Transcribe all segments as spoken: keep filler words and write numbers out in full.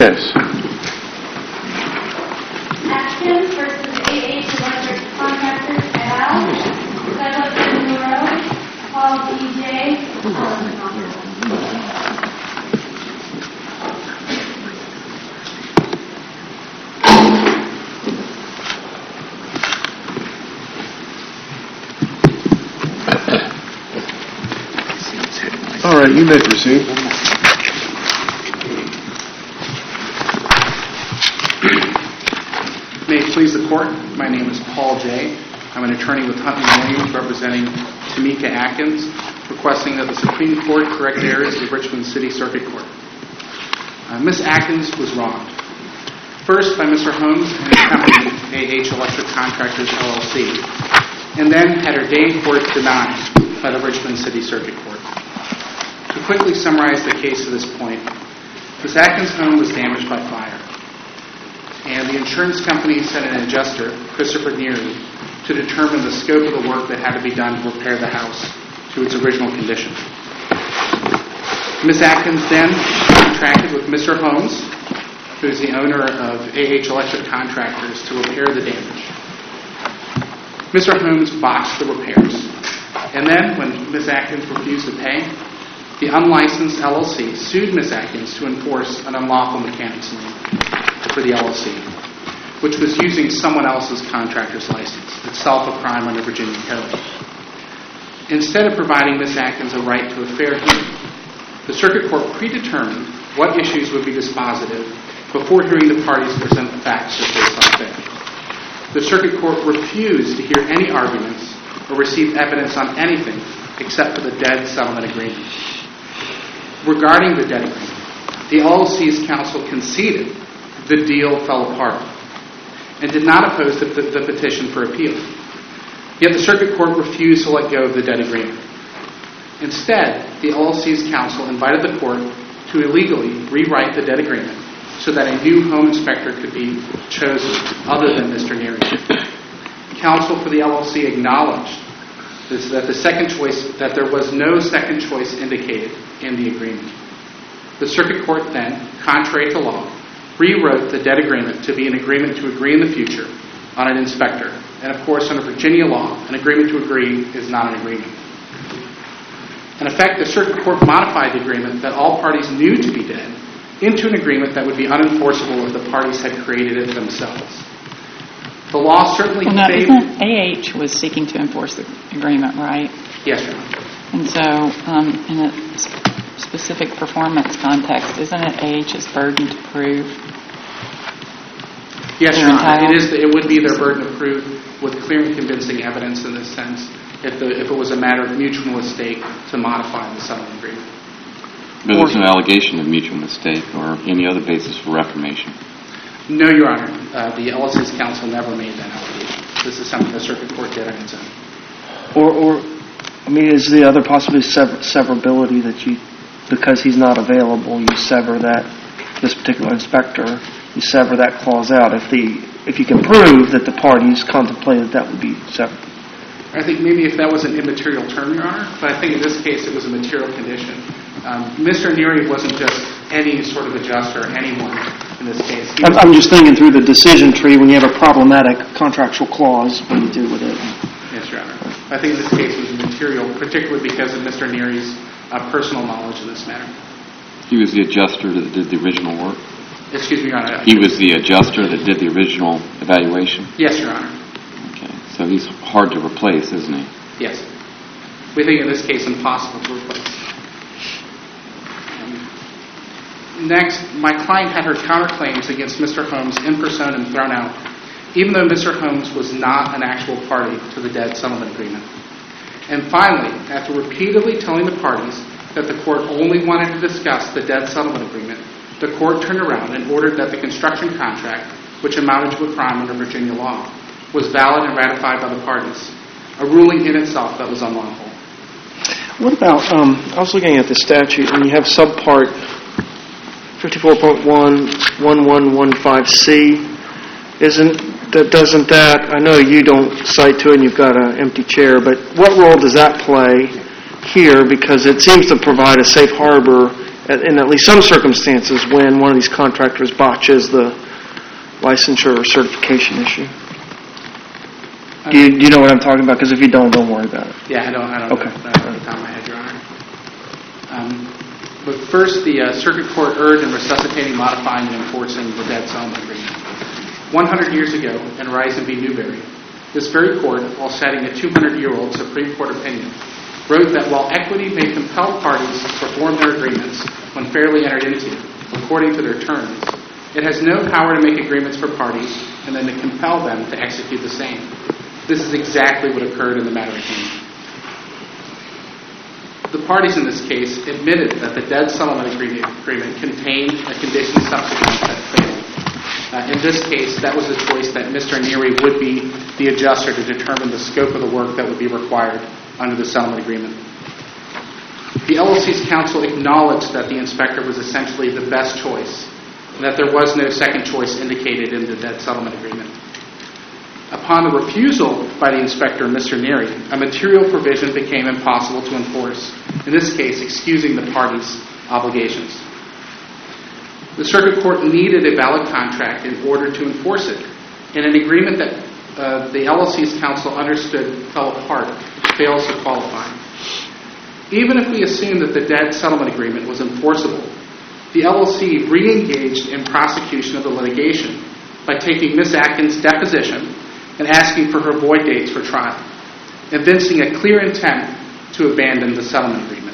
case. Atkins versus A H Electric Contractors et al. Douglas M. Monroe, Paul D J. All right, you may proceed. May it please the court, my name is Paul J. I'm an attorney with Huntley Williams representing Tamika Atkins, requesting that the Supreme Court correct errors of the Richmond City Circuit Court. Uh, Miz Atkins was wronged. First by Mister Holmes and his company, A H Electric Contractors L L C, and then had her day in court denied by the Richmond City Circuit Court. To quickly summarize the case to this point, Miz Atkins' home was damaged by fire, and the insurance company sent an adjuster, Christopher Neary, to determine the scope of the work that had to be done to repair the house to its original condition. Miz Atkins then contracted with Mister Holmes, who is the owner of A H Electric Contractors, to repair the damage. Mister Holmes botched the repairs, and then when Miz Atkins refused to pay, the unlicensed L L C sued Miz Atkins to enforce an unlawful mechanics lien for the L L C, which was using someone else's contractor's license, itself a crime under Virginia Code. Instead of providing Miz Atkins a right to a fair hearing, the Circuit Court predetermined what issues would be dispositive before hearing the parties present the facts as they saw fit. The Circuit Court refused to hear any arguments or receive evidence on anything except for the dead settlement agreement. Regarding the debt agreement, the L L C's counsel conceded the deal fell apart and did not oppose the, the, the petition for appeal. Yet the Circuit Court refused to let go of the debt agreement. Instead, the L L C's counsel invited the court to illegally rewrite the debt agreement so that a new home inspector could be chosen other than Mister Neary. Counsel for the L L C acknowledged this, that the second choice, that there was no second choice indicated in the agreement. The Circuit Court then, contrary to law, rewrote the debt agreement to be an agreement to agree in the future on an inspector. And of course, under Virginia law, an agreement to agree is not an agreement. In effect, the Circuit Court modified the agreement that all parties knew to be dead into an agreement that would be unenforceable if the parties had created it themselves. The law certainly well, now, favored... isn't A H was seeking to enforce the agreement, right? Yes, Your Honor. And so, um, in a specific performance context, isn't it A H's burden to prove? Yes, Your Honor. It is. It would be their burden to prove with clear and convincing evidence in this sense if, the, if it was a matter of mutual mistake to modify the settlement agreement. But there's no allegation of mutual mistake or any other basis for reformation. No, Your Honor. Uh, the L L C's counsel never made that allegation. This is something the Circuit Court did on its own. Or, or I mean, is the other possibility sever- severability that you, because he's not available, you sever that, this particular inspector, you sever that clause out if the if you can prove that the parties contemplated that would be severed? I think maybe if that was an immaterial term, Your Honor, but I think in this case it was a material condition. Um, Mister Neary wasn't just any sort of adjuster, anyone in this case. I'm, I'm just thinking through the decision tree when you have a problematic contractual clause, what do you do with it? Yes, Your Honor. I think in this case it was material, particularly because of Mister Neary's uh, personal knowledge of this matter. He was the adjuster that did the original work? Excuse me, Your Honor. He was the adjuster that did the original evaluation? Yes, Your Honor. Okay. So he's hard to replace, isn't he? Yes. We think in this case impossible to replace. Next, my client had her counterclaims against Mister Holmes in personam thrown out, even though Mister Holmes was not an actual party to the debt settlement agreement. And finally, after repeatedly telling the parties that the court only wanted to discuss the debt settlement agreement, the court turned around and ordered that the construction contract, which amounted to a crime under Virginia law, was valid and ratified by the parties, a ruling in itself that was unlawful. What about, um, I was looking at the statute, and you have subpart fifty-four point one one one one five C. Isn't that, doesn't that, I know you don't cite to it and you've got an empty chair, but what role does that play here? Because it seems to provide a safe harbor in at least some circumstances, when one of these contractors botches the licensure or certification issue? Do you, do you know what I'm talking about? Because if you don't, don't worry about it. Yeah, I don't, I don't Okay. know that off the top of my head, Your Honor. Um, but first, the uh, Circuit Court erred in resuscitating, modifying, and enforcing the debt settlement agreement. one hundred years ago, in Risen v. Newberry, this very court, while citing a two hundred year old Supreme Court opinion, wrote that while equity may compel parties to perform their agreements when fairly entered into, according to their terms, it has no power to make agreements for parties and then to compel them to execute the same. This is exactly what occurred in the matter at hand. The parties in this case admitted that the debt settlement agreement, agreement contained a condition subsequent that failed. Uh, in this case, that was a choice that Mister Neary would be the adjuster to determine the scope of the work that would be required under the settlement agreement. The L L C's counsel acknowledged that the inspector was essentially the best choice and that there was no second choice indicated in the debt settlement agreement. Upon the refusal by the inspector, Mister Neary, a material provision became impossible to enforce, in this case, excusing the parties' obligations. The Circuit Court needed a valid contract in order to enforce it, and an agreement that uh, the L L C's counsel understood fell apart fails to qualify. Even if we assume that the debt settlement agreement was enforceable, the L L C re-engaged in prosecution of the litigation by taking Miz Atkins' deposition and asking for her void dates for trial, evincing a clear intent to abandon the settlement agreement.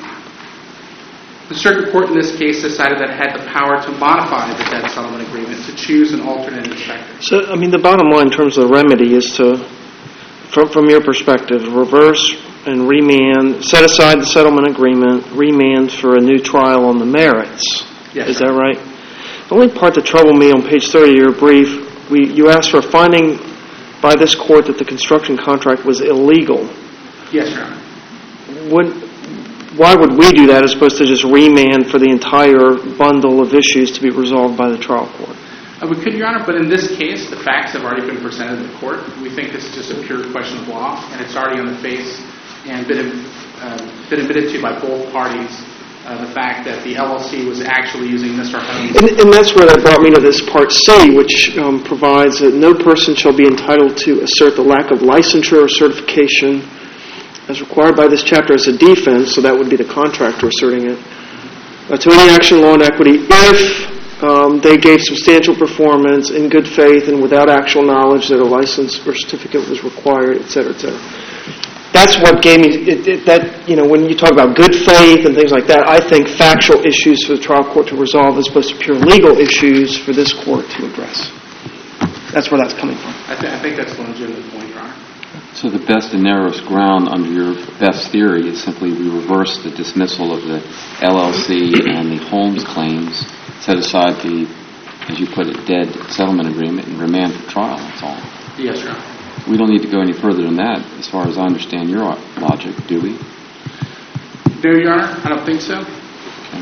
The Circuit Court in this case decided that it had the power to modify the debt settlement agreement to choose an alternate inspector. So, I mean, the bottom line in terms of the remedy is to, from, from your perspective, reverse and remand, set aside the settlement agreement, remand for a new trial on the merits. Yes, is sir. that right? The only part that troubled me on page thirty of your brief, we, you asked for a finding by this court that the construction contract was illegal. Yes, Your Honor. Would, why would we do that as opposed to just remand for the entire bundle of issues to be resolved by the trial court? Uh, we could, Your Honor, but in this case, the facts have already been presented to the court. We think this is just a pure question of law, and it's already on the face and been, uh, been admitted to by both parties. Uh, the fact that the L L C was actually using Mister Holmes. And, and that's where that brought me to this Part C, which um, provides that no person shall be entitled to assert the lack of licensure or certification as required by this chapter as a defense, so that would be the contractor asserting it, uh, to any action, law, and equity if um, they gave substantial performance in good faith and without actual knowledge that a license or certificate was required, et cetera, et cetera. That's what gave me, it, it, that, you know, when you talk about good faith and things like that, I think factual issues for the trial court to resolve as opposed to pure legal issues for this court to address. That's where that's coming from. I, th- I think that's a legitimate point, Your Honor. So the best and narrowest ground under your best theory is simply we reverse the dismissal of the L L C and the Holmes claims, set aside the, as you put it, dead settlement agreement, and remand for trial. That's all. Yes, Your Honor. We don't need to go any further than that, as far as I understand your logic, do we? No, Your Honor, I don't think so. Okay.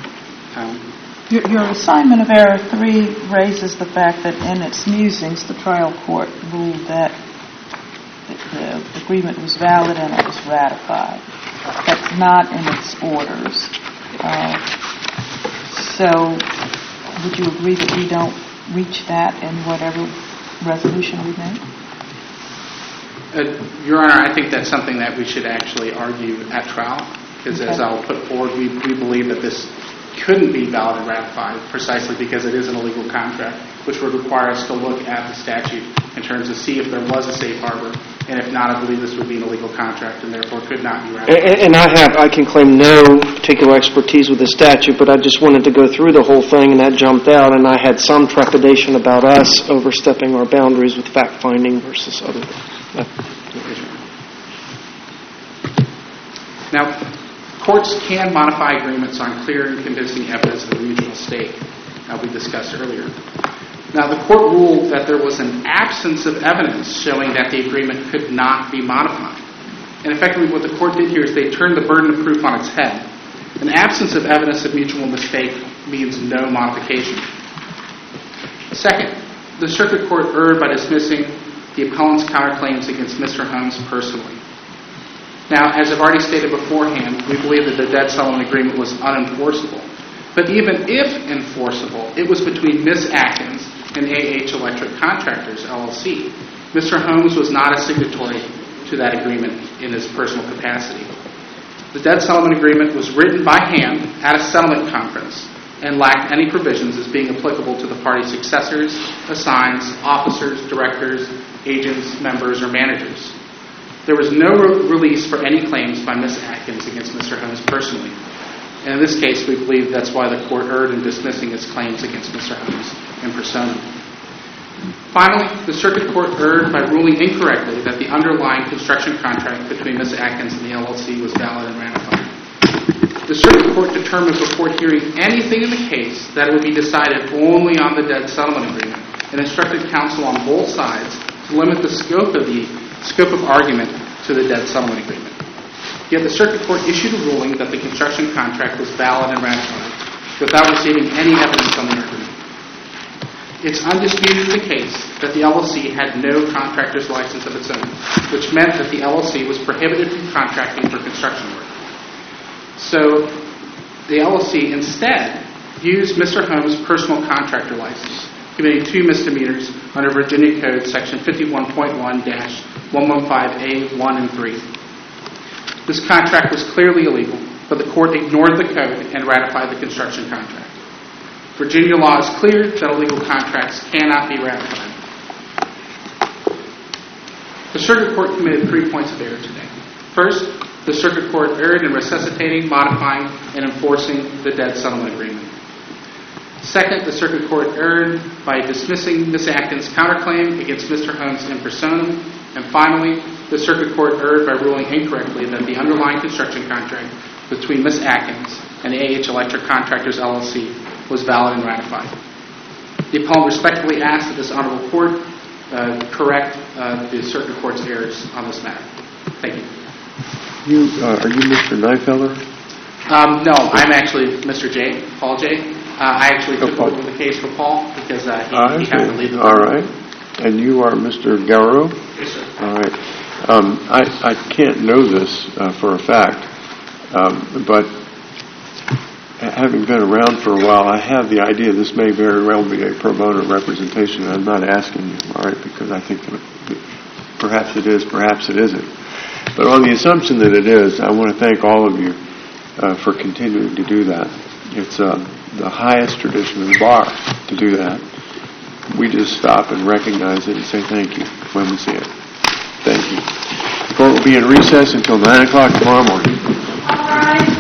Um, Your, your assignment of error three raises the fact that in its musings, the trial court ruled that the, the agreement was valid and it was ratified. That's not in its orders. Uh, so would you agree that we don't reach that in whatever resolution we make? Uh, Your Honor, I think that's something that we should actually argue at trial, because as Okay. I'll put forward, we, we believe that this couldn't be valid and ratified precisely because it is an illegal contract, which would require us to look at the statute in terms of see if there was a safe harbor, and if not, I believe this would be an illegal contract and therefore could not be ratified. And, and I have, I can claim no particular expertise with the statute, but I just wanted to go through the whole thing, and that jumped out, and I had some trepidation about us overstepping our boundaries with fact-finding versus other. Now, courts can modify agreements on clear and convincing evidence of a mutual stake, as we discussed earlier. Now, the court ruled that there was an absence of evidence showing that the agreement could not be modified. And effectively, what the court did here is they turned the burden of proof on its head. An absence of evidence of mutual mistake means no modification. Second, the circuit court erred by dismissing the appellant's counterclaims against Mister Holmes personally. Now, as I've already stated beforehand, we believe that the debt settlement agreement was unenforceable. But even if enforceable, it was between Miz Atkins and A H Electric Contractors, L L C. Mister Holmes was not a signatory to that agreement in his personal capacity. The debt settlement agreement was written by hand at a settlement conference and lacked any provisions as being applicable to the party's successors, assigns, officers, directors, agents, members, or managers. There was no re- release for any claims by Miz Atkins against Mister Holmes personally. And in this case, we believe that's why the court erred in dismissing his claims against Mister Holmes in persona. Finally, the circuit court erred by ruling incorrectly that the underlying construction contract between Miz Atkins and the L L C was valid and ratified. The circuit court determined before hearing anything in the case that it would be decided only on the debt settlement agreement and instructed counsel on both sides to limit the scope of the scope of argument to the debt settlement agreement. Yet the circuit court issued a ruling that the construction contract was valid and ratified without receiving any evidence on the agreement. It's undisputed in the case that the L L C had no contractor's license of its own, which meant that the L L C was prohibited from contracting for construction work. So the L L C instead used Mister Holmes' personal contractor license, committing two misdemeanors under Virginia Code Section fifty-one point one dash one fifteen A one and three. This contract was clearly illegal, but the court ignored the code and ratified the construction contract. Virginia law is clear that illegal contracts cannot be ratified. The circuit court committed three points of error today. First, the circuit court erred in resuscitating, modifying, and enforcing the debt settlement agreement. Second, the circuit court erred by dismissing Miz Atkins' counterclaim against Mister Holmes in personam. And finally, the circuit court erred by ruling incorrectly that the underlying construction contract between Miz Atkins and A H Electric Contractors, L L C was valid and ratified. The appellant respectfully asks that this honorable court uh, correct uh, the circuit court's errors on this matter. Thank you. You uh, are you Mister Neifelder? Um, no, I'm actually Mister J, Paul J. Uh, I actually Oh, took Paul. over the case for Paul because uh, I he, he had to leave see. the All right. And you are Mister Garrow? Yes, sir. All right. Um, I, I can't know this uh, for a fact, um, but having been around for a while, I have the idea this may very well be a pro bono representation. I'm not asking you, all right, because I think that perhaps it is, perhaps it isn't. But on the assumption that it is, I want to thank all of you uh, for continuing to do that. It's uh, the highest tradition of the bar to do that. We just stop and recognize it and say thank you when we see it. Thank you. The court will be in recess until nine o'clock tomorrow morning. All rise.